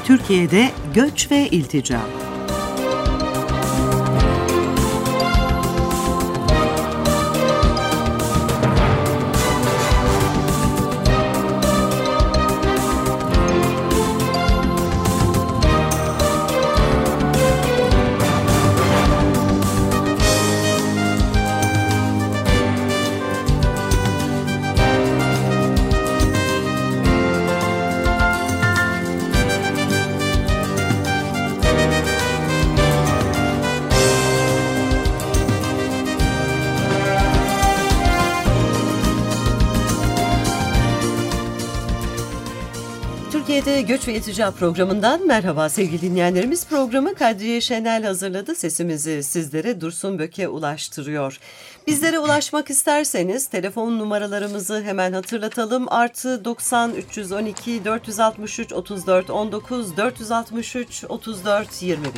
Türkiye'de göç ve iltica. Türkiye'de Göç ve İltica programından merhaba sevgili dinleyenlerimiz. Programı Kadriye Şenel hazırladı. Sesimizi sizlere Dursun Böke ulaştırıyor. Bizlere ulaşmak isterseniz telefon numaralarımızı hemen hatırlatalım. +90 312 463 34 19 463 34 21.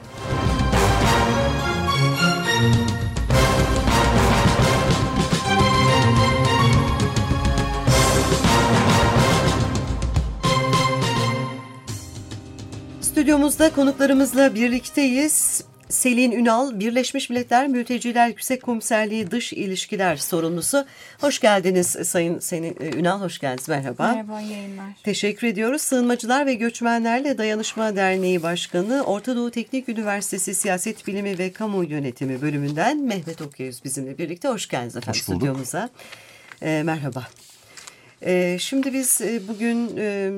Stüdyomuzda konuklarımızla birlikteyiz. Selin Ünal, Birleşmiş Milletler Mülteciler Yüksek Komiserliği Dış İlişkiler Sorumlusu. Hoş geldiniz Sayın Selin Ünal, hoş geldiniz. Merhaba. Merhaba, yayınlar. Teşekkür ediyoruz. Sığınmacılar ve Göçmenlerle Dayanışma Derneği Başkanı, Orta Doğu Teknik Üniversitesi Siyaset Bilimi ve Kamu Yönetimi bölümünden Mehmet Okyüz bizimle birlikte. Hoş geldiniz efendim stüdyomuza. Merhaba. Şimdi biz bugün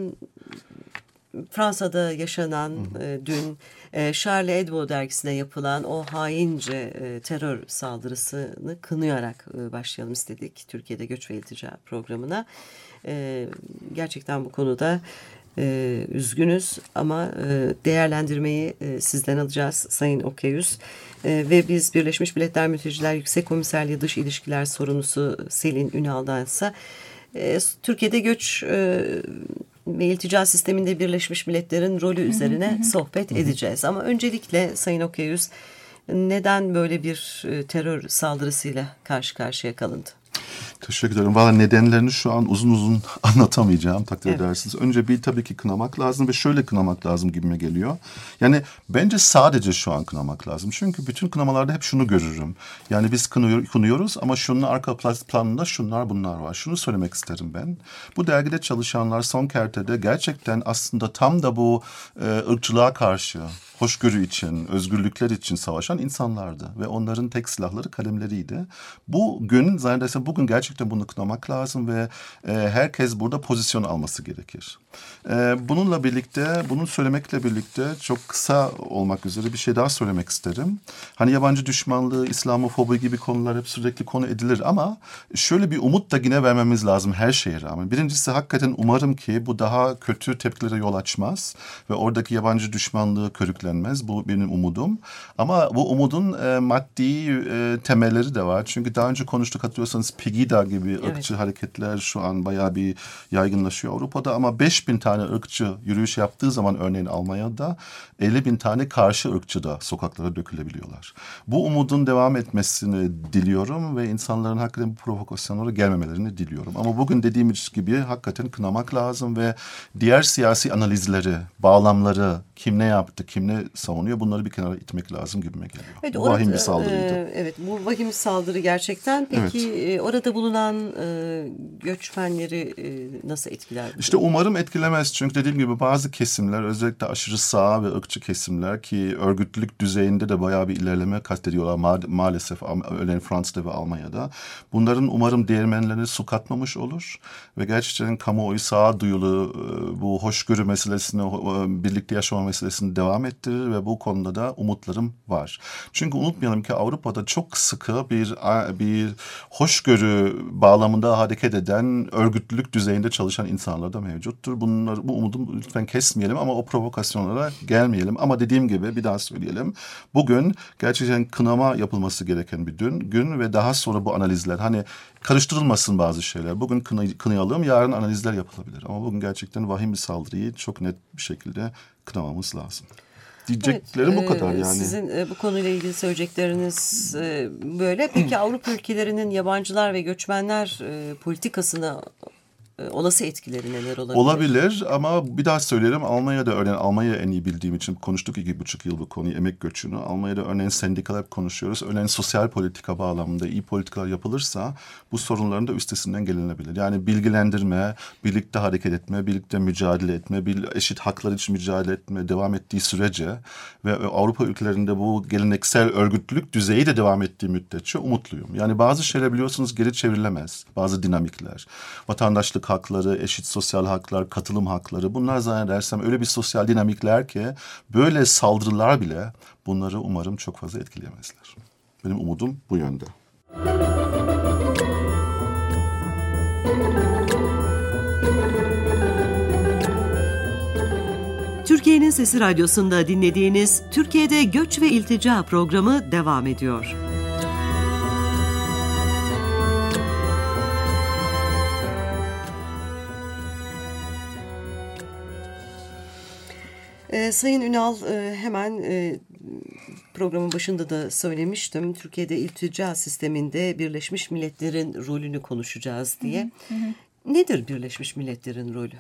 Fransa'da yaşanan dün Charlie Hebdo dergisine yapılan o haince terör saldırısını kınayarak başlayalım istedik Türkiye'de Göç ve İltica programına. Gerçekten bu konuda üzgünüz ama değerlendirmeyi sizden alacağız Sayın Okyüz. Ve biz Birleşmiş Milletler Mülteciler Yüksek Komiserliği Dış İlişkiler Sorumlusu Selin Ünal'dansa Türkiye'de göç ve iltica sisteminde Birleşmiş Milletler'in rolü üzerine sohbet edeceğiz. Ama öncelikle Sayın Okyüz, neden böyle bir terör saldırısıyla karşı karşıya kalındı? Teşekkür ederim. Valla nedenlerini şu an uzun uzun anlatamayacağım, takdir edersiniz. Önce bir tabii ki kınamak lazım ve şöyle kınamak lazım gibime geliyor. Yani bence sadece şu an kınamak lazım. Çünkü bütün kınamalarda hep şunu görürüm. Yani biz kınıyoruz ama şunun arka planında şunlar bunlar var. Şunu söylemek isterim ben. Bu dergide çalışanlar son kertede gerçekten aslında tam da bu ırkçılığa karşı, hoşgörü için, özgürlükler için savaşan insanlardı. Ve onların tek silahları kalemleriydi. Bugün gerçekten bunu kınamak lazım ve herkes burada pozisyon alması gerekir. Bununla birlikte, bunu söylemekle birlikte çok kısa olmak üzere bir şey daha söylemek isterim. Hani yabancı düşmanlığı, İslamofobi gibi konular hep sürekli konu edilir ama şöyle bir umut da yine vermemiz lazım her şeye rağmen. Birincisi hakikaten umarım ki bu daha kötü tepkilere yol açmaz ve oradaki yabancı düşmanlığı körüklenmez. Bu benim umudum. Ama bu umudun maddi temelleri de var. Çünkü daha önce konuştuk, hatırlıyorsanız Pegida gibi ırkçı hareketler şu an bayağı bir yaygınlaşıyor Avrupa'da ama 5.000 tane ırkçı yürüyüş yaptığı zaman örneğin Almanya'da 50.000 tane karşı ırkçı da sokaklara dökülebiliyorlar. Bu umudun devam etmesini diliyorum ve insanların hakikaten bu provokasyonlara gelmemelerini diliyorum. Ama bugün dediğimiz gibi hakikaten kınamak lazım ve diğer siyasi analizleri, bağlamları, kim ne yaptı, kim ne savunuyor bunları bir kenara itmek lazım gibime geliyor. Evet, bu vahim bir saldırıydı. Evet, bu vahim bir saldırı gerçekten. Peki orada bulunan göçmenleri nasıl etkiler? İşte umarım etkilemez. Çünkü dediğim gibi bazı kesimler, özellikle aşırı sağ ve ırkçı kesimler ki örgütlülük düzeyinde de bayağı bir ilerleme kat ediyorlar maalesef örneğin Fransa'da ve Almanya'da. Bunların umarım değirmenlerine su katmamış olur ve gerçekten kamuoyu sağduyulu bu hoşgörü meselesini, birlikte yaşama meselesini devam ettirir ve bu konuda da umutlarım var. Çünkü unutmayalım ki Avrupa'da çok sıkı bir hoşgörü bağlamında hareket eden, örgütlülük düzeyinde çalışan insanlar da mevcuttur. Bu umudu lütfen kesmeyelim ama o provokasyonlara gelmeyelim. Ama dediğim gibi bir daha söyleyelim. Bugün gerçekten kınama yapılması gereken bir gün ve daha sonra bu analizler, hani karıştırılmasın bazı şeyler. Bugün kınayalım, yarın analizler yapılabilir. Ama bugün gerçekten vahim bir saldırıyı çok net bir şekilde kınamamız lazım. Diyeceklerim bu kadar yani. Sizin bu konuyla ilgili söyleyecekleriniz böyle. Peki Avrupa ülkelerinin yabancılar ve göçmenler politikasını olası etkileri neler olabilir? Olabilir ama bir daha söylerim, Almanya'da örneğin, Almanya'yı en iyi bildiğim için konuştuk 2,5 yıl bu konuyu, emek göçünü. Almanya'da örneğin sendikalar konuşuyoruz. Örneğin sosyal politika bağlamında iyi politikalar yapılırsa bu sorunların da üstesinden gelinebilir. Yani bilgilendirme, birlikte hareket etme, birlikte mücadele etme, eşit haklar için mücadele etme devam ettiği sürece ve Avrupa ülkelerinde bu geleneksel örgütlülük düzeyi de devam ettiği müddetçe umutluyum. Yani bazı şeyler biliyorsunuz geri çevrilemez. Bazı dinamikler. Vatandaşlık hakları, eşit sosyal haklar, katılım hakları, bunlar zannedersem öyle bir sosyal dinamikler ki böyle saldırılar bile bunları umarım çok fazla etkileyemezler. Benim umudum bu yönde. Türkiye'nin Sesi Radyosu'nda dinlediğiniz Türkiye'de Göç ve İltica programı devam ediyor. Sayın Ünal, hemen programın başında da söylemiştim. Türkiye'de iltica sisteminde Birleşmiş Milletler'in rolünü konuşacağız diye. Nedir Birleşmiş Milletler'in rolü?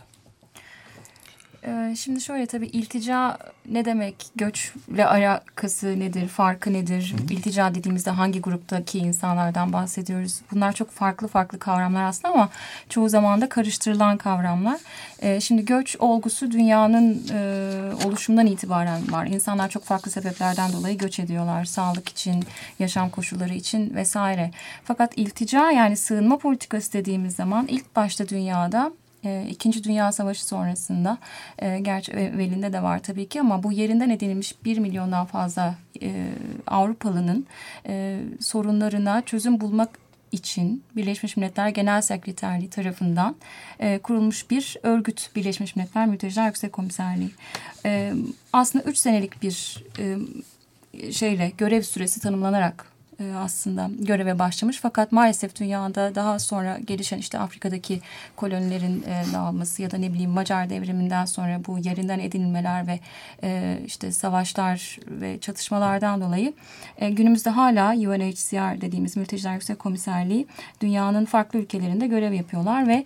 Şimdi şöyle, tabii iltica ne demek, göçle alakası nedir, farkı nedir? İltica dediğimizde hangi gruptaki insanlardan bahsediyoruz? Bunlar çok farklı kavramlar aslında ama çoğu zaman da karıştırılan kavramlar. Şimdi göç olgusu dünyanın oluşumundan itibaren var. İnsanlar çok farklı sebeplerden dolayı göç ediyorlar. Sağlık için, yaşam koşulları için vesaire. Fakat iltica, yani sığınma politikası dediğimiz zaman ilk başta dünyada, İkinci Dünya Savaşı sonrasında, gerçi evvelinde de var tabii ki, ama bu yerinden edinilmiş 1 milyondan fazla Avrupalı'nın sorunlarına çözüm bulmak için Birleşmiş Milletler Genel Sekreterliği tarafından kurulmuş bir örgüt, Birleşmiş Milletler Mülteciler Yüksek Komiserliği. Aslında 3 senelik bir görev süresi tanımlanarak aslında göreve başlamış. Fakat maalesef dünyada daha sonra gelişen işte Afrika'daki kolonilerin dağılması ya da ne bileyim Macar devriminden sonra bu yerinden edinilmeler ve işte savaşlar ve çatışmalardan dolayı günümüzde hala UNHCR dediğimiz Mülteciler Yüksek Komiserliği dünyanın farklı ülkelerinde görev yapıyorlar ve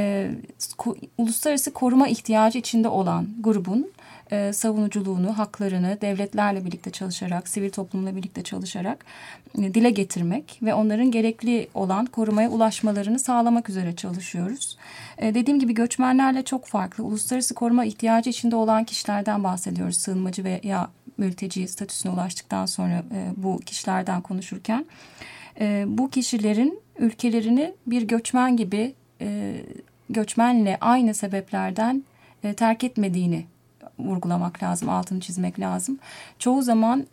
uluslararası koruma ihtiyacı içinde olan grubun savunuculuğunu, haklarını devletlerle birlikte çalışarak, sivil toplumla birlikte çalışarak dile getirmek ve onların gerekli olan korumaya ulaşmalarını sağlamak üzere çalışıyoruz. Dediğim gibi göçmenlerle çok farklı, uluslararası koruma ihtiyacı içinde olan kişilerden bahsediyoruz. Sığınmacı veya mülteci statüsüne ulaştıktan sonra bu kişilerden konuşurken bu kişilerin ülkelerini bir göçmen gibi göçmenle aynı sebeplerden terk etmediğini vurgulamak lazım, altını çizmek lazım. Çoğu zaman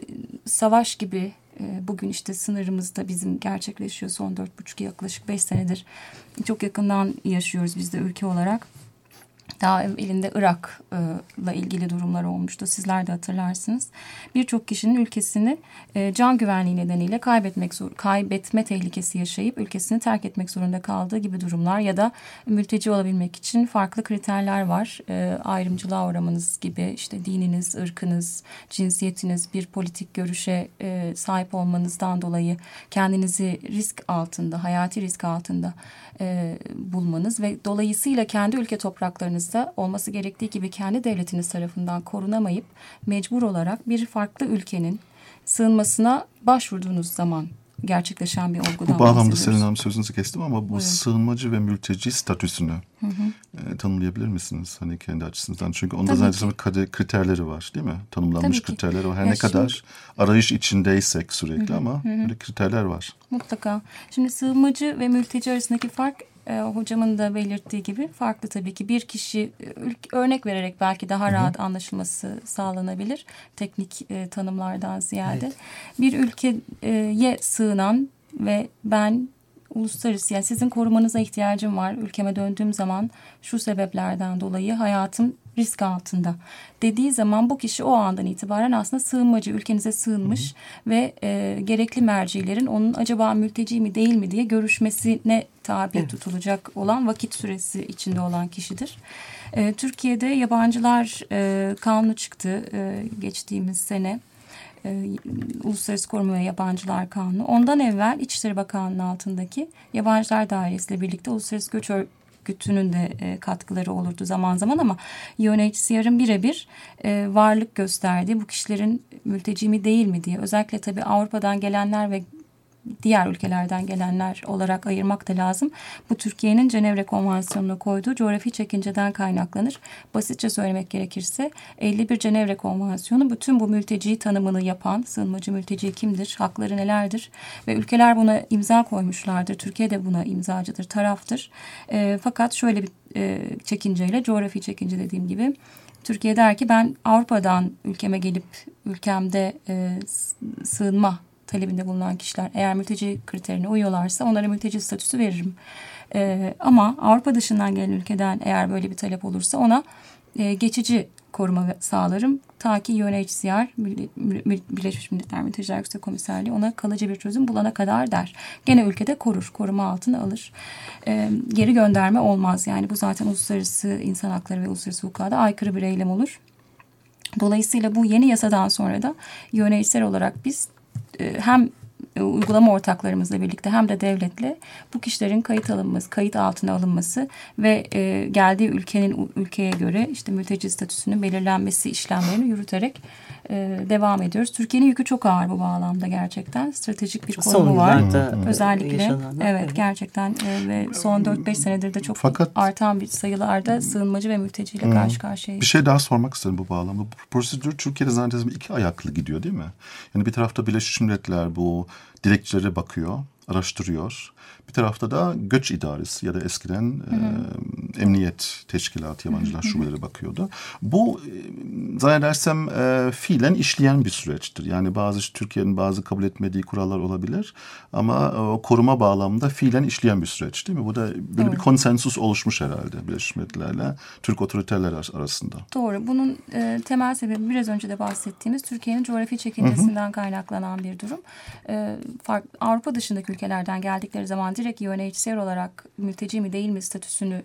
savaş gibi bugün işte sınırımızda bizim gerçekleşiyor, son 4,5 yaklaşık 5 senedir çok yakından yaşıyoruz biz de ülke olarak. Daha elinde Irak'la ilgili durumlar olmuştu. Sizler de hatırlarsınız. Birçok kişinin ülkesini can güvenliği nedeniyle kaybetme tehlikesi yaşayıp ülkesini terk etmek zorunda kaldığı gibi durumlar ya da mülteci olabilmek için farklı kriterler var. Ayrımcılığa uğramanız gibi, işte dininiz, ırkınız, cinsiyetiniz, bir politik görüşe sahip olmanızdan dolayı kendinizi risk altında, hayati risk altında bulmanız ve dolayısıyla kendi ülke topraklarınızda olması gerektiği gibi kendi devletiniz tarafından korunamayıp mecbur olarak bir farklı ülkenin sığınmasına başvurduğunuz zaman gerçekleşen bir olgudan bu bağlamda bahsediyoruz. Selin Hanım, sözünüzü kestim ama bu Buyurun. sığınmacı ve mülteci statüsünü tanımlayabilir misiniz? Hani kendi açısından. Çünkü onda zaten kriterleri var değil mi? Tanımlanmış kriterleri var. Her ne kadar arayış içindeysek sürekli ama böyle kriterler var. Mutlaka. Şimdi sığınmacı ve mülteci arasındaki fark hocamın da belirttiği gibi farklı tabii ki. Bir kişi, örnek vererek belki daha rahat anlaşılması sağlanabilir. Teknik tanımlardan ziyade. Evet. Bir ülkeye sığınan ve ben uluslararası, yani sizin korumanıza ihtiyacım var. Ülkeme döndüğüm zaman şu sebeplerden dolayı hayatım risk altında dediği zaman bu kişi o andan itibaren aslında sığınmacı, ülkenize sığınmış ve gerekli mercilerin onun acaba mülteci mi değil mi diye görüşmesine tabi tutulacak olan vakit süresi içinde olan kişidir. Türkiye'de yabancılar kanunu çıktı geçtiğimiz sene. Uluslararası Koruma ve Yabancılar Kanunu. Ondan evvel İçişleri Bakanlığı'nın altındaki Yabancılar Dairesi ile birlikte Uluslararası örgütünün de katkıları olurdu zaman zaman ama UNHCR'ın birebir varlık gösterdiği bu kişilerin mülteci mi değil mi diye, özellikle tabii Avrupa'dan gelenler ve diğer ülkelerden gelenler olarak ayırmak da lazım. Bu Türkiye'nin Cenevre Konvansiyonu'na koyduğu coğrafi çekinceden kaynaklanır. Basitçe söylemek gerekirse 51 Cenevre Konvansiyonu bütün bu mülteci tanımını yapan, sığınmacı mülteci kimdir, hakları nelerdir ve ülkeler buna imza koymuşlardır. Türkiye de buna imzacıdır, taraftır. Fakat şöyle bir çekinceyle, coğrafi çekince dediğim gibi, Türkiye der ki ben Avrupa'dan ülkeme gelip ülkemde sığınma talebinde bulunan kişiler eğer mülteci kriterine uyuyorlarsa onlara mülteci statüsü veririm. Ama Avrupa dışından gelen ülkeden eğer böyle bir talep olursa ona geçici koruma sağlarım. Ta ki UNHCR, Birleşmiş Milletler Mülteciler Yüksek Komiserliği ona kalıcı bir çözüm bulana kadar der. Gene ülkede korur, koruma altına alır. Geri gönderme olmaz. Yani bu zaten uluslararası insan hakları ve uluslararası hukuka da aykırı bir eylem olur. Dolayısıyla bu yeni yasadan sonra da UNHCR olarak biz hem uygulama ortaklarımızla birlikte hem de devletle bu kişilerin kayıt altına alınması ve geldiği ülkeye göre işte mülteci statüsünün belirlenmesi işlemlerini yürüterek devam ediyoruz. Türkiye'nin yükü çok ağır bu bağlamda gerçekten. Stratejik bir konumu var. Özellikle evet gerçekten ve son 4-5 senedir de çok artan bir sayılarda sığınmacı ve mülteciyle karşı karşıyayız. Bir şey daha sormak istedim bu bağlamda. Bu prosedür Türkiye'de zannedersem 2 ayaklı gidiyor değil mi? Yani bir tarafta Birleşmiş Milletler bu dilekçelere bakıyor, araştırıyor. Bir tarafta da göç idaresi ya da eskiden emniyet teşkilatı, yabancılar şubeleri bakıyordu. Bu zannedersem fiilen işleyen bir süreçtir. Yani Türkiye'nin bazı kabul etmediği kurallar olabilir ama koruma bağlamında fiilen işleyen bir süreç değil mi? Bu da böyle bir konsensus oluşmuş herhalde Birleşmiş Milletler'le Türk otoriteler arasında. Doğru. Bunun temel sebebi biraz önce de bahsettiğimiz Türkiye'nin coğrafi çekincesinden kaynaklanan bir durum. Avrupa dışındaki ülkelerden geldikleri zaman direkt UNHCR olarak mülteci mi değil mi statüsünü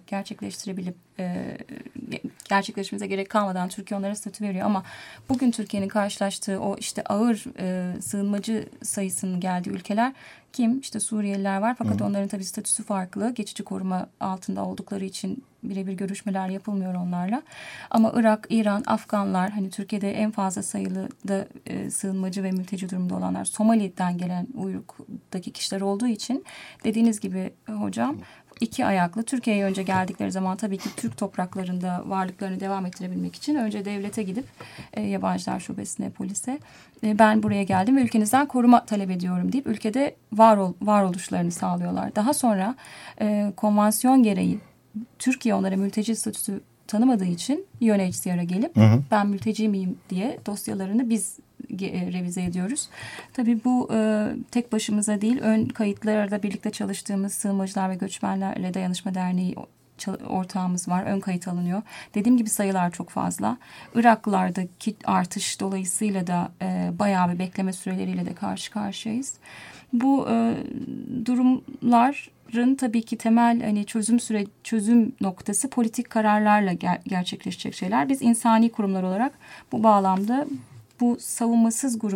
gerçekleşmemize gerek kalmadan Türkiye onlara statü veriyor ama bugün Türkiye'nin karşılaştığı o işte ağır sığınmacı sayısının geldiği ülkeler kim? İşte Suriyeliler var fakat onların tabii statüsü farklı. Geçici koruma altında oldukları için birebir görüşmeler yapılmıyor onlarla. Ama Irak, İran, Afganlar, hani Türkiye'de en fazla sayılı da sığınmacı ve mülteci durumda olanlar Somali'den gelen uyruktaki kişiler olduğu için dediğiniz gibi hocam 2 ayaklı. Türkiye'ye önce geldikleri zaman tabii ki Türk topraklarında varlıklarını devam ettirebilmek için önce devlete gidip yabancılar şubesine, polise ben buraya geldim ve ülkenizden koruma talep ediyorum deyip ülkede varoluşlarını sağlıyorlar. Daha sonra konvansiyon gereği Türkiye onlara mülteci statüsü tanımadığı için UNHCR'a gelip ben mülteci miyim diye dosyalarını biz revize ediyoruz. Tabii bu tek başımıza değil, ön kayıtlarda birlikte çalıştığımız Sığınmacılar ve Göçmenlerle Dayanışma Derneği ortağımız var. Ön kayıt alınıyor. Dediğim gibi sayılar çok fazla. Iraklılardaki artış dolayısıyla da bayağı bir bekleme süreleriyle de karşı karşıyayız. Bu durumların tabii ki temel hani çözüm noktası politik kararlarla gerçekleşecek şeyler. Biz insani kurumlar olarak bu bağlamda bu savunmasız grup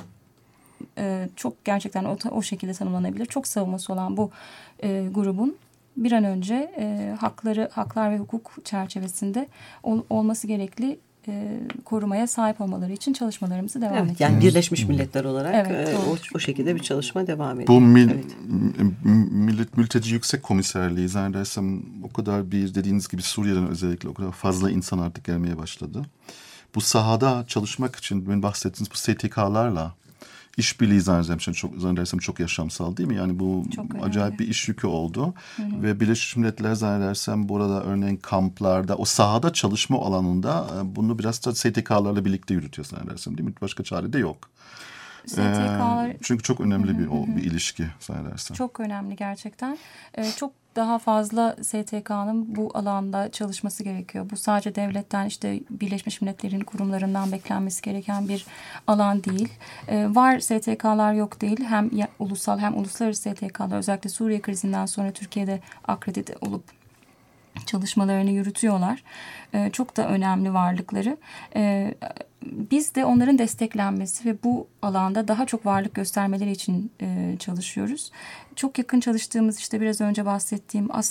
çok gerçekten o şekilde tanımlanabilir. Çok savunması olan bu grubun bir an önce haklar ve hukuk çerçevesinde olması gerekli korumaya sahip olmaları için çalışmalarımızı devam ediyoruz. Yani Birleşmiş Milletler olarak o şekilde bir çalışma devam ediyor. Bu Mülteci Yüksek Komiserliği zannedersem o kadar dediğiniz gibi Suriye'den özellikle o kadar fazla insan artık gelmeye başladı. Bu sahada çalışmak için benim bahsettiğiniz bu STK'larla işbirliği zannedersem çok yaşamsal değil mi? Yani bu acayip bir iş yükü oldu. Ve Birleşmiş Milletler zannedersem burada örneğin kamplarda o sahada çalışma alanında bunu biraz da STK'larla birlikte yürütüyor zannedersem değil mi? Başka çare de yok. STK'lar... Çünkü çok önemli bir ilişki zannedersem. Çok önemli gerçekten. Çok daha fazla STK'nın bu alanda çalışması gerekiyor. Bu sadece devletten işte Birleşmiş Milletler'in kurumlarından beklenmesi gereken bir alan değil. Var STK'lar yok değil. Hem ulusal hem uluslararası STK'lar özellikle Suriye krizinden sonra Türkiye'de akredite olup çalışmalarını yürütüyorlar. Çok da önemli varlıkları. Biz de onların desteklenmesi ve bu alanda daha çok varlık göstermeleri için çalışıyoruz. Çok yakın çalıştığımız işte biraz önce bahsettiğim ASAM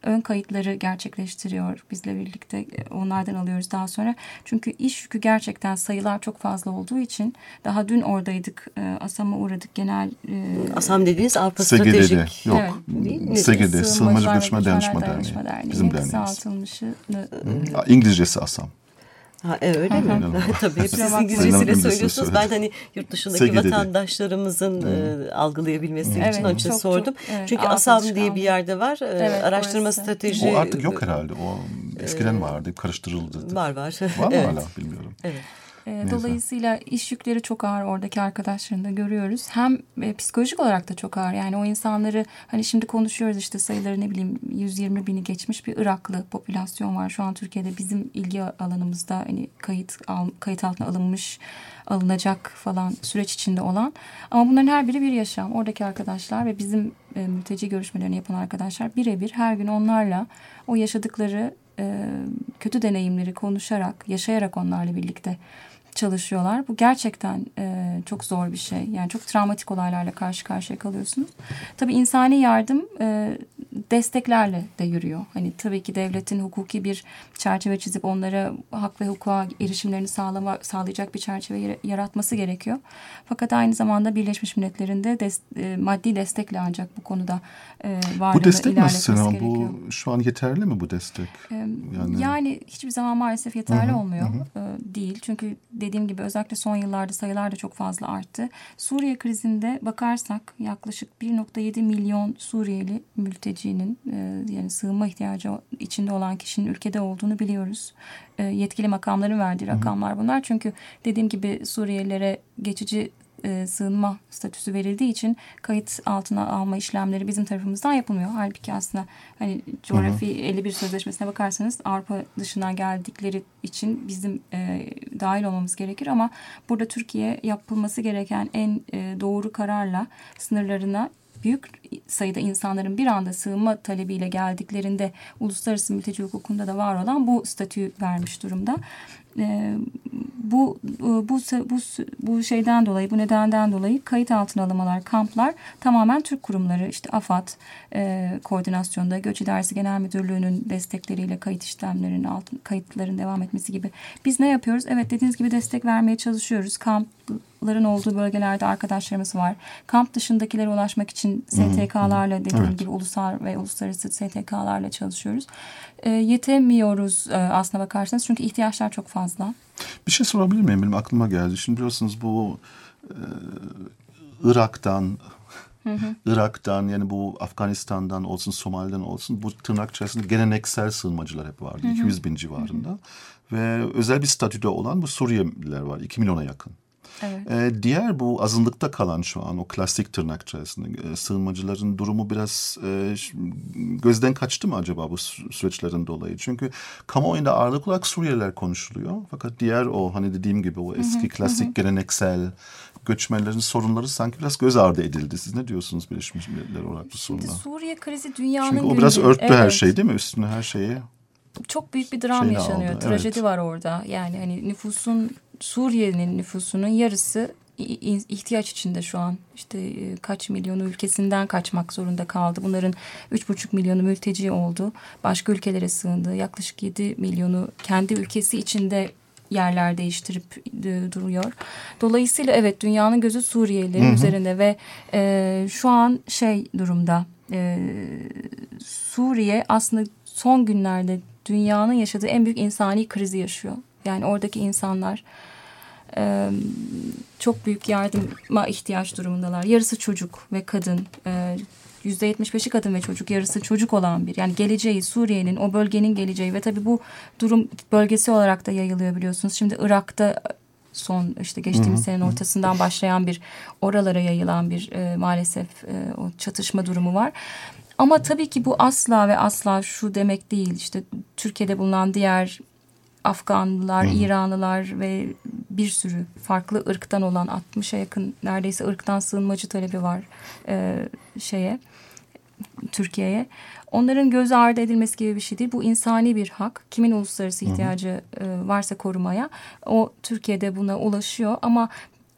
ön kayıtları gerçekleştiriyor bizle birlikte. Onlardan alıyoruz daha sonra. Çünkü iş yükü gerçekten sayılar çok fazla olduğu için daha dün oradaydık. ASAM'a uğradık. Genel ASAM dediğiniz Avrupa SGD'de. Stratejik. Yok. Evet. SGD, Sığınmacı Göçmen Dayanışma Derneği. Derneği. Bizim derneğimiz. Kısaltılmışı. İngilizcesi ASAM. Ha, öyle mi? Tabii siz İngilizcesiyle söylüyorsunuz. Ben hani yurt dışındaki SGD'de. Vatandaşlarımızın algılayabilmesi için onun için sordum. Evet, çünkü ASAM diye bir yerde var. Evet, araştırma orası. strateji. O artık yok herhalde. O eskiden vardı. Karıştırıldı. Var. Var mı Evet. hala bilmiyorum. Evet. Dolayısıyla iş yükleri çok ağır oradaki arkadaşlarını da görüyoruz. Hem psikolojik olarak da çok ağır. Yani o insanları hani şimdi konuşuyoruz işte sayıları ne bileyim 120 bini geçmiş bir Iraklı popülasyon var. Şu an Türkiye'de bizim ilgi alanımızda hani kayıt altına alınacak falan süreç içinde olan. Ama bunların her biri bir yaşam. Oradaki arkadaşlar ve bizim mülteci görüşmelerini yapan arkadaşlar birebir her gün onlarla o yaşadıkları kötü deneyimleri konuşarak, yaşayarak onlarla birlikte çalışıyorlar. Bu gerçekten çok zor bir şey. Yani çok travmatik olaylarla karşı karşıya kalıyorsunuz. Tabii insani yardım desteklerle de yürüyor. Hani tabii ki devletin hukuki bir çerçeve çizip onlara hak ve hukuka erişimlerini sağlayacak bir çerçeve yaratması gerekiyor. Fakat aynı zamanda Birleşmiş Milletler'in de maddi destekle ancak bu konuda varlığını Bu destek nasıl? gerekiyor. Bu şu an yeterli mi bu destek? Yani hiçbir zaman maalesef yeterli olmuyor. Değil. Çünkü dediğim gibi özellikle son yıllarda sayılar da çok fazla arttı. Suriye krizinde bakarsak yaklaşık 1.7 milyon Suriyeli mültecinin yani sığınma ihtiyacı içinde olan kişinin ülkede olduğunu biliyoruz. Yetkili makamların verdiği rakamlar bunlar. Çünkü dediğim gibi Suriyelilere geçici sığınma statüsü verildiği için kayıt altına alma işlemleri bizim tarafımızdan yapılmıyor. Halbuki aslında hani coğrafi 51 sözleşmesine bakarsanız Avrupa dışından geldikleri için bizim dahil olmamız gerekir ama burada Türkiye yapılması gereken en doğru kararla sınırlarına büyük sayıda insanların bir anda sığınma talebiyle geldiklerinde uluslararası mülteci hukukunda da var olan bu statüyü vermiş durumda. Bu şeyden dolayı, bu nedenden dolayı kayıt altına alınmalar, kamplar tamamen Türk kurumları, işte AFAD koordinasyonda, Göç İdaresi Genel Müdürlüğü'nün destekleriyle kayıt işlemlerinin, kayıtların devam etmesi gibi. Biz ne yapıyoruz? Evet, dediğiniz gibi destek vermeye çalışıyoruz. Kampların olduğu bölgelerde arkadaşlarımız var. Kamp dışındakilere ulaşmak için STK'larla, dediğim gibi ulusal ve uluslararası STK'larla çalışıyoruz. Yetemiyoruz aslına bakarsanız çünkü ihtiyaçlar çok fazla. Bir şey sorabilir miyim? Benim aklıma geldi. Şimdi biliyorsunuz bu Irak'tan yani bu Afganistan'dan olsun, Somali'den olsun bu tırnak içerisinde geleneksel sığınmacılar hep vardı. 200 bin civarında. Ve özel bir statüde olan bu Suriyeliler var. 2 milyona yakın. Evet. Diğer bu azınlıkta kalan şu an o klasik tırnak içerisinde sığınmacıların durumu biraz gözden kaçtı mı acaba bu süreçlerin dolayı? Çünkü kamuoyunda ağırlık olarak Suriyeliler konuşuluyor. Fakat diğer o hani dediğim gibi o eski klasik geleneksel göçmenlerin sorunları sanki biraz göz ardı edildi. Siz ne diyorsunuz Birleşmiş Milletler olarak bu soruna? Şimdi Suriye krizi dünyanın Çünkü o biraz örttü her şey değil mi? Üstüne her şeyi. Çok büyük bir dram yaşanıyor. Aldı. Trajedi var orada. Yani hani Suriye'nin nüfusunun yarısı ihtiyaç içinde şu an. İşte kaç milyonu ülkesinden kaçmak zorunda kaldı. Bunların 3,5 milyonu mülteci oldu. Başka ülkelere sığındı. Yaklaşık 7 milyonu kendi ülkesi içinde yerler değiştirip duruyor. Dolayısıyla evet, dünyanın gözü Suriyelilerin üzerinde ve şu an durumda. Suriye aslında son günlerde dünyanın yaşadığı en büyük insani krizi yaşıyor. Yani oradaki insanlar çok büyük yardıma ihtiyaç durumundalar. Yarısı çocuk ve kadın. %75'i kadın ve çocuk, yarısı çocuk olan bir. Yani geleceği, Suriye'nin, o bölgenin geleceği ve tabii bu durum bölgesi olarak da yayılıyor biliyorsunuz. Şimdi Irak'ta son işte geçtiğimiz senenin ortasından başlayan bir oralara yayılan bir maalesef o çatışma durumu var. Ama tabii ki bu asla ve asla şu demek değil. İşte Türkiye'de bulunan diğer Afganlılar, İranlılar ve bir sürü farklı ırktan olan 60'a yakın neredeyse ırktan sığınmacı talebi var Türkiye'ye. Onların göz ardı edilmesi gibi bir şey değil. Bu insani bir hak. Kimin uluslararası ihtiyacı varsa korumaya, o Türkiye'de buna ulaşıyor. Ama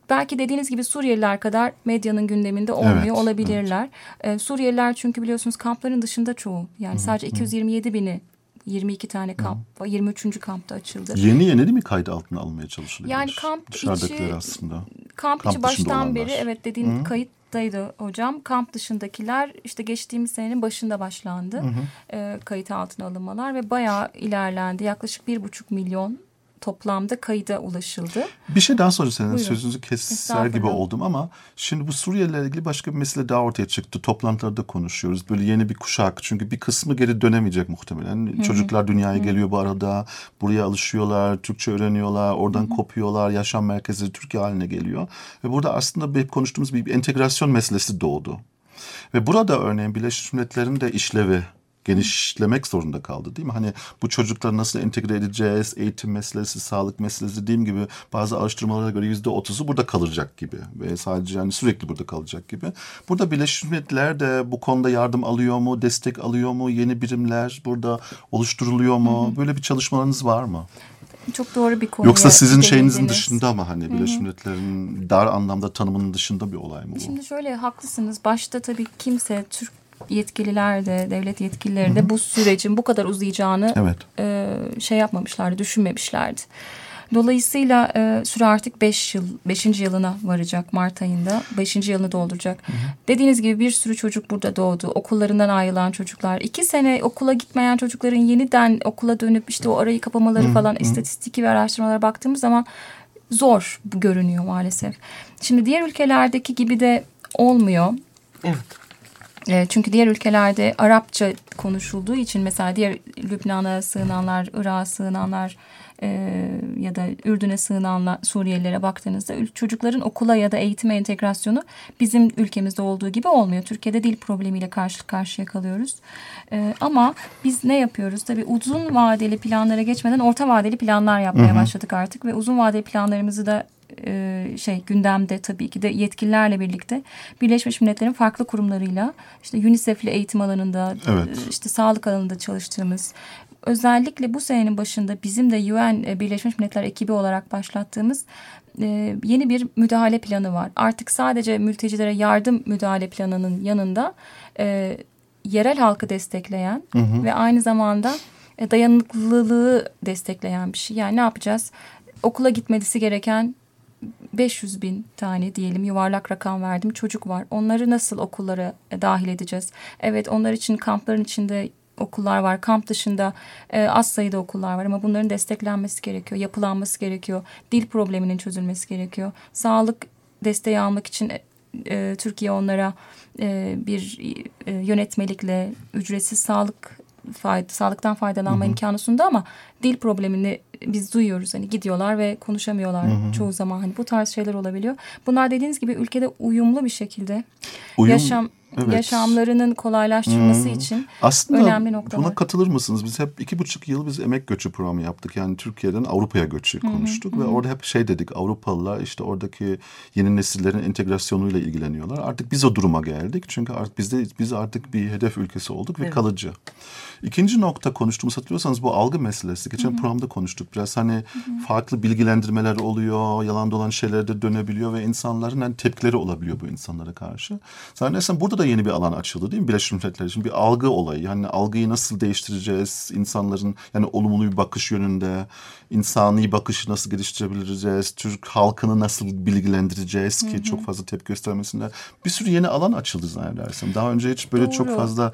belki dediğiniz gibi Suriyeliler kadar medyanın gündeminde olmuyor olabilirler. Suriyeliler çünkü biliyorsunuz kampların dışında çoğu. Yani sadece 227 bini 22 tane kamp, 23. kampta açıldı. Yeni değil mi kayıt altına almaya çalışılıyor? Yani kamp dışarıdakiler aslında. Kamp içi baştan beri evet dediğim kayıttaydı hocam. Kamp dışındakiler işte geçtiğimiz senenin başında başlandı. Kayıt altına alınmalar ve bayağı ilerlendi. Yaklaşık 1,5 milyon toplamda kayıda ulaşıldı. Bir şey daha soracağım. Sözünüzü keser gibi oldum ama şimdi bu Suriyelilerle ilgili başka bir mesele daha ortaya çıktı. Toplantılarda konuşuyoruz. Böyle yeni bir kuşak. Çünkü bir kısmı geri dönemeyecek muhtemelen. Çocuklar dünyaya geliyor bu arada. Buraya alışıyorlar. Türkçe öğreniyorlar. Oradan kopuyorlar. Yaşam merkezleri Türkiye haline geliyor. Ve burada aslında hep konuştuğumuz bir entegrasyon meselesi doğdu. Ve burada örneğin Birleşmiş Milletler'in de işlevi genişlemek zorunda kaldı değil mi? Hani bu çocukları nasıl entegre edeceğiz? Eğitim meselesi, sağlık meselesi dediğim gibi bazı araştırmalara göre %30'u burada kalacak gibi. Ve sadece yani sürekli burada kalacak gibi. Burada Birleşmiş Milletler de bu konuda yardım alıyor mu? Destek alıyor mu? Yeni birimler burada oluşturuluyor mu? Böyle bir çalışmalarınız var mı? Çok doğru bir konu. Yoksa sizin şeyinizin dışında mı hani Birleşmiş Milletler'in dar anlamda tanımının dışında bir olay mı bu? Şimdi şöyle haklısınız. Başta tabii kimse Türk yetkililer de devlet yetkilileri de bu sürecin bu kadar uzayacağını şey yapmamışlardı, düşünmemişlerdi. Dolayısıyla süre artık 5. yılına varacak Mart ayında. 5. yılını dolduracak. Dediğiniz gibi bir sürü çocuk burada doğdu. Okullarından ayrılan çocuklar. 2 sene okula gitmeyen çocukların yeniden okula dönüp işte o arayı kapamaları falan istatistiki ve araştırmalara baktığımız zaman zor görünüyor maalesef. Şimdi diğer ülkelerdeki gibi de olmuyor. Evet. Çünkü diğer ülkelerde Arapça konuşulduğu için mesela diğer Lübnan'a sığınanlar, Irak'a sığınanlar ya da Ürdün'e sığınan Suriyelilere baktığınızda çocukların okula ya da eğitime entegrasyonu bizim ülkemizde olduğu gibi olmuyor. Türkiye'de dil problemiyle karşı karşıya kalıyoruz. Ama biz ne yapıyoruz? Tabii uzun vadeli planlara geçmeden orta vadeli planlar yapmaya başladık artık ve uzun vadeli planlarımızı da gündemde tabii ki de yetkililerle birlikte Birleşmiş Milletler'in farklı kurumlarıyla işte UNICEF'le eğitim alanında işte sağlık alanında çalıştığımız özellikle bu senenin başında bizim de UN Birleşmiş Milletler ekibi olarak başlattığımız yeni bir müdahale planı var. Artık sadece mültecilere yardım müdahale planının yanında yerel halkı destekleyen ve aynı zamanda dayanıklılığı destekleyen bir şey. Yani ne yapacağız? Okula gitmesi gereken 500 bin tane diyelim yuvarlak rakam verdim çocuk var. Onları nasıl okullara dahil edeceğiz? Evet onlar için kampların içinde okullar var. Kamp dışında az sayıda okullar var ama bunların desteklenmesi gerekiyor. Yapılanması gerekiyor. Dil probleminin çözülmesi gerekiyor. Sağlık desteği almak için Türkiye onlara bir yönetmelikle ücretsiz sağlıktan faydalanma imkanı sundu ama dil problemini biz duyuyoruz. Hani gidiyorlar ve konuşamıyorlar çoğu zaman. Hani bu tarz şeyler olabiliyor. Bunlar dediğiniz gibi ülkede uyumlu bir şekilde yaşamlarının kolaylaştırılması için aslında önemli noktalar. Buna katılır mısınız? Biz hep 2,5 yıl biz emek göçü programı yaptık. Yani Türkiye'den Avrupa'ya göçü konuştuk ve orada hep dedik Avrupalılar işte oradaki yeni nesillerin entegrasyonuyla ilgileniyorlar. Artık biz o duruma geldik. Çünkü artık biz artık bir hedef ülkesi olduk ve kalıcı. İkinci nokta konuştuğumuz hatırlıyorsanız bu algı meselesi. Geçen programda konuştuk biraz hani farklı bilgilendirmeler oluyor, yalan dolan şeyler de dönebiliyor ve insanların hani tepkileri olabiliyor bu insanlara karşı. Zannedersem burada da yeni bir alan açıldı değil mi Birleşmiş Milletler için? Bir algı olayı. Yani algıyı nasıl değiştireceğiz? İnsanların yani olumlu bir bakış yönünde, insani bakışı nasıl geliştirebiliriz? Türk halkını nasıl bilgilendireceğiz ki çok fazla tepki göstermesinler? Bir sürü yeni alan açıldı zannedersem. Daha önce hiç böyle çok fazla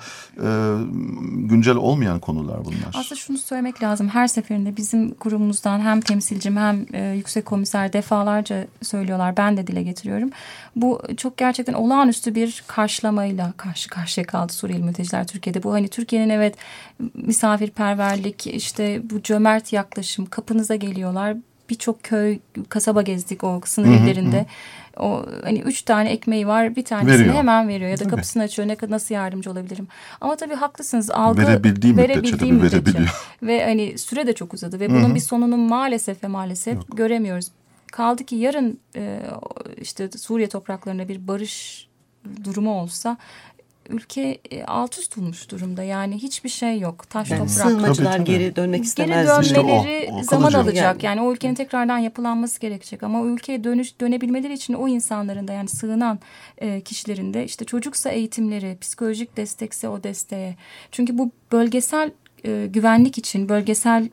güncel olmayan konular bunlar. Aslında şunu söylemek lazım. Her seferinde bizim kurumumuzdan hem temsilcim hem yüksek komiser defalarca söylüyorlar. Ben de dile getiriyorum. Bu çok gerçekten olağanüstü bir karşılamayla karşı karşıya kaldı Suriyeli mülteciler Türkiye'de. Bu hani Türkiye'nin evet misafirperverlik işte bu cömert yaklaşım kapınıza geliyorlar. Birçok köy, kasaba gezdik o sınır illerinde. O hani 3 tane ekmeği var, bir tanesini hemen veriyor ya da kapısını açıyor. Nasıl yardımcı olabilirim? Ama tabii haklısınız. Algı verebildiği müddetçe. Ve hani süre de çok uzadı ve bunun bir sonunu maalesef göremiyoruz. Kaldı ki yarın işte Suriye topraklarında bir barış durumu olsa ülke alt üst olmuş durumda. Yani hiçbir şey yok. Taş Yani toprak. sığınmacılar Tabii. geri dönmek Geri istemez. İşte dönmeleri o zaman kalıcı. alacak. Yani o ülkenin tekrardan yapılanması gerekecek. Ama o ülkeye dönebilmeleri için o insanların da, yani sığınan kişilerin de işte çocuksa eğitimleri, psikolojik destekse o desteğe. Çünkü bu bölgesel güvenlik için, bölgesel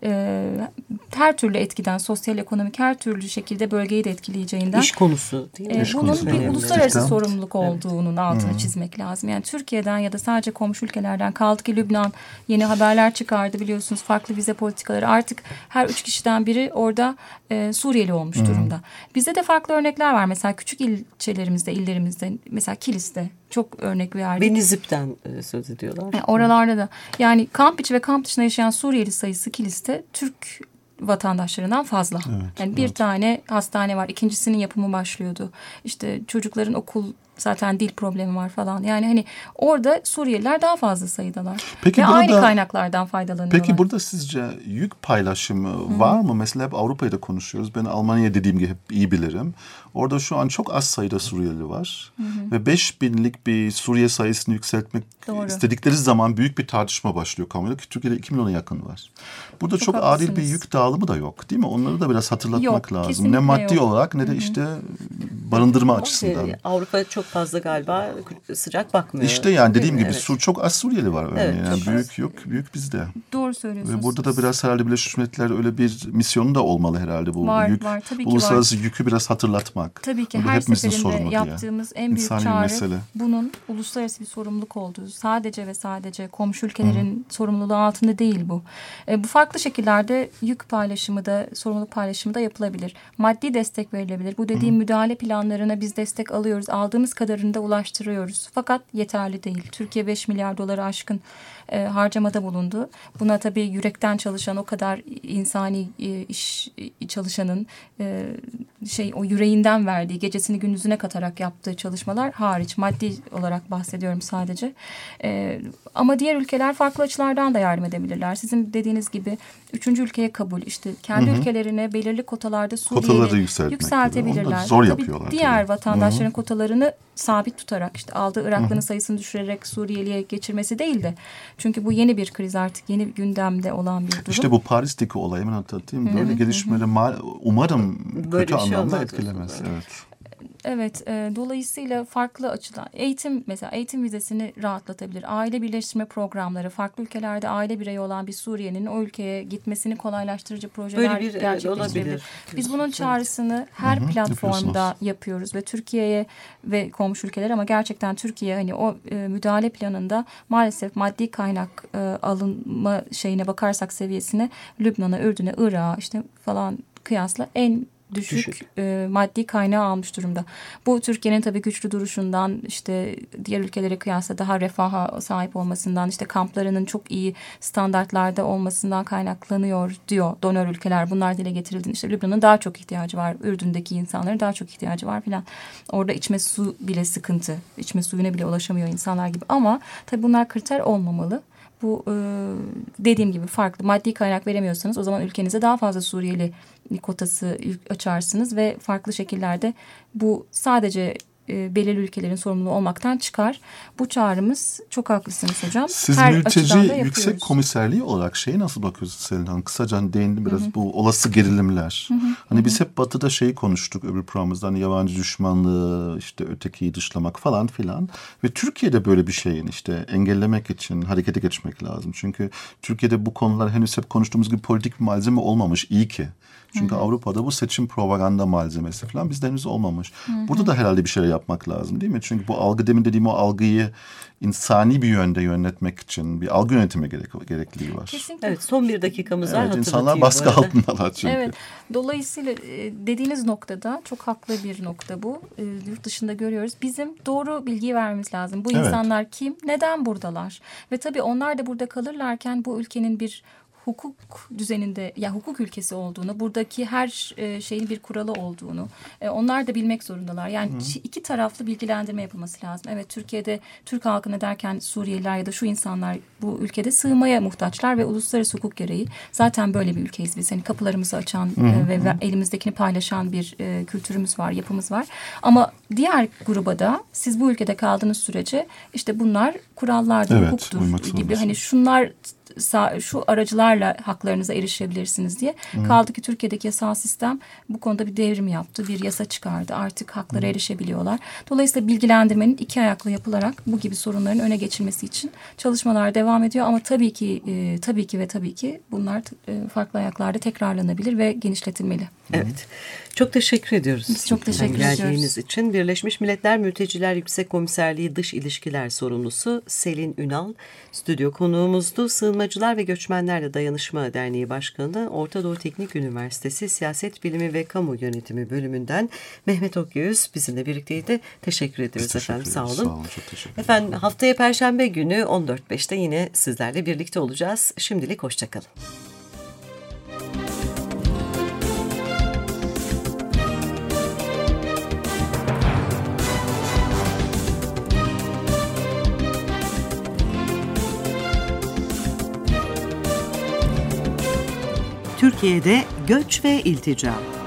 her türlü etkiden, sosyal, ekonomik her türlü şekilde bölgeyi de etkileyeceğinden. İş konusu değil mi? Bunun konusu bir önemli. uluslararası Evet. sorumluluk olduğunun altını çizmek lazım. Yani Türkiye'den ya da sadece komşu ülkelerden, kaldı ki Lübnan yeni haberler çıkardı biliyorsunuz, farklı vize politikaları. Artık her 3 kişiden biri orada Suriyeli olmuş durumda. Bizde de farklı örnekler var. Mesela küçük ilçelerimizde, illerimizde, mesela Kilis'te çok örnek verdik. Benizip'ten söz ediyorlar. Yani oralarda da, yani kamp içi ve kamp dışında yaşayan Suriyeli sayısı Kilis'te Türk vatandaşlarından fazla. Evet, yani bir tane hastane var, ikincisinin yapımı başlıyordu. İşte çocukların okul, zaten dil problemi var falan. Yani hani orada Suriyeliler daha fazla sayıdalar. Peki ve burada, aynı kaynaklardan faydalanıyorlar. Peki burada sizce yük paylaşımı var mı? Mesela hep Avrupa'yı da konuşuyoruz. Ben Almanya'yı dediğim gibi hep iyi bilirim. Orada şu an çok az sayıda Suriyeli var. Ve 5.000'lik bir Suriye sayısını yükseltmek istedikleri zaman büyük bir tartışma başlıyor kamuoyunda ki Türkiye'de 2 milyona yakın var. Burada çok adil bir yük dağılımı da yok, değil mi? Onları da biraz hatırlatmak lazım. Ne maddi olarak ne de işte barındırma açısından. Avrupa çok fazla galiba sıcak bakmıyor. İşte yani dediğim gibi çok az Suriyeli var örneğin. Evet, Yani büyük bizde. Doğru söylüyorsunuz. Ve burada da biraz herhalde Birleşmiş Milletler öyle bir misyonu da olmalı herhalde bu var, yük. Var, tabii ki uluslararası var. yükü biraz hatırlatmak. Tabii ki Bu her hepimizin seferinde sorunu yaptığımız en büyük İnsani çağrı mesele. bunun uluslararası bir sorumluluk olduğu. Sadece ve sadece komşu ülkelerin sorumluluğu altında değil bu. Bu farklı şekillerde yük paylaşımı da, sorumluluk paylaşımı da yapılabilir. Maddi destek verilebilir. Bu dediğim müdahale planlarına biz destek alıyoruz. Aldığımız kadarını da ulaştırıyoruz. Fakat yeterli değil. Türkiye 5 milyar doları aşkın harcamada bulundu. Buna tabii yürekten çalışan, o kadar insani iş çalışanın o yüreğinden verdiği, gecesini gündüzüne katarak yaptığı çalışmalar hariç, maddi olarak bahsediyorum sadece. Ama diğer ülkeler farklı açılardan da yardım edebilirler. Sizin dediğiniz gibi 3. ülkeye kabul, işte kendi ülkelerine belirli kotalarda Suriyeli yükseltebilirler. Onu da zor tabii yapıyorlar. diğer vatandaşların kotalarını sabit tutarak, işte aldığı Iraklının sayısını düşürerek Suriyeli'ye geçirmesi değil de, çünkü bu yeni bir kriz, artık yeni gündemde olan bir durum. İşte bu Paris'teki olayı hemen hatırlatayım. Böyle gelişmeleri umarım böyle kötü şey anlamda etkilemez. Evet. Evet, dolayısıyla farklı açıdan mesela eğitim vizesini rahatlatabilir. Aile birleştirme programları, farklı ülkelerde aile bireyi olan bir Suriyelinin o ülkeye gitmesini kolaylaştırıcı projeler gerçekleştirebilir. Biz bunun çağrısını her platformda yapıyoruz ve Türkiye'ye ve komşu ülkeler, ama gerçekten Türkiye hani o müdahale planında maalesef maddi kaynak alınma şeyine bakarsak, seviyesine, Lübnan'a, Ürdün'e, Irak'a işte falan kıyasla en düşük maddi kaynağı almış durumda. Bu Türkiye'nin tabii güçlü duruşundan, işte diğer ülkelere kıyasla daha refaha sahip olmasından, işte kamplarının çok iyi standartlarda olmasından kaynaklanıyor diyor donör ülkeler. Bunlar dile getirildi. İşte Lübnan'ın daha çok ihtiyacı var. Ürdün'deki insanların daha çok ihtiyacı var filan. Orada içme su bile sıkıntı. İçme suyuna bile ulaşamıyor insanlar gibi. Ama tabii bunlar kriter olmamalı. Bu dediğim gibi farklı. Maddi kaynak veremiyorsanız o zaman ülkenize daha fazla Suriyeli kotası açarsınız ve farklı şekillerde bu sadece belirli ülkelerin sorumluluğu olmaktan çıkar. Bu çağrımız, çok haklısınız hocam. Siz her mülteci yüksek komiserliği olarak şeyi nasıl bakıyorsunuz Selin Hanım? Kısaca değindim biraz bu olası gerilimler. Hani biz hep Batı'da şeyi konuştuk öbür programımızda, hani yabancı düşmanlığı, işte ötekiyi dışlamak falan filan. Ve Türkiye'de böyle bir şeyin işte engellemek için harekete geçmek lazım. Çünkü Türkiye'de bu konular henüz hep konuştuğumuz gibi politik bir malzeme olmamış. İyi ki. Çünkü Avrupa'da bu seçim propaganda malzemesi falan bizde henüz olmamış. Burada da herhalde bir şeyler yapmak lazım değil mi? Çünkü bu algı, demin dediğim o algıyı insani bir yönde yönetmek için bir algı yönetimi gerekliliği var. Kesinlikle. Evet, son bir dakikamız var. Evet, insanlar baskı altındalar çünkü. Evet, dolayısıyla dediğiniz noktada çok haklı bir nokta bu. Yurt dışında görüyoruz. Bizim doğru bilgiyi vermemiz lazım. Bu insanlar kim? Neden buradalar? Ve tabii onlar da burada kalırlarken bu ülkenin bir hukuk düzeninde, ya hukuk ülkesi olduğunu, buradaki her şeyin bir kuralı olduğunu onlar da bilmek zorundalar. Yani iki taraflı bilgilendirme yapılması lazım. Evet, Türkiye'de Türk halkına derken Suriyeliler ya da şu insanlar bu ülkede sığınmaya muhtaçlar ve uluslararası hukuk gereği zaten böyle bir ülkeyiz biz. Hani kapılarımızı açan ve elimizdekini paylaşan bir kültürümüz var, yapımız var. Ama diğer gruba da siz bu ülkede kaldığınız sürece işte bunlar kurallardır, hukuktur gibi. Hani şunlar şu aracılarla haklarınıza erişebilirsiniz diye. Kaldı ki Türkiye'deki yasal sistem bu konuda bir devrim yaptı. Bir yasa çıkardı. Artık haklara erişebiliyorlar. Dolayısıyla bilgilendirmenin iki ayaklı yapılarak bu gibi sorunların öne geçilmesi için çalışmalar devam ediyor. Ama tabii ki bunlar farklı ayaklarda tekrarlanabilir ve genişletilmeli. Evet. Çok teşekkür ediyoruz. Biz çok teşekkür ediyoruz. Geldiğiniz için. Birleşmiş Milletler Mülteciler Yüksek Komiserliği Dış İlişkiler Sorumlusu Selin Ünal stüdyo konuğumuzdu. Sığınmacılar ve Göçmenlerle Dayanışma Derneği Başkanı, Orta Doğu Teknik Üniversitesi Siyaset Bilimi ve Kamu Yönetimi bölümünden Mehmet Okyüz bizimle birlikteydi. Teşekkür ediyoruz efendim. Sağ olun. Sağ olun. Çok teşekkür ederim. Efendim, haftaya Perşembe günü 14.05'te yine sizlerle birlikte olacağız. Şimdilik hoşçakalın. Türkiye'de göç ve iltica.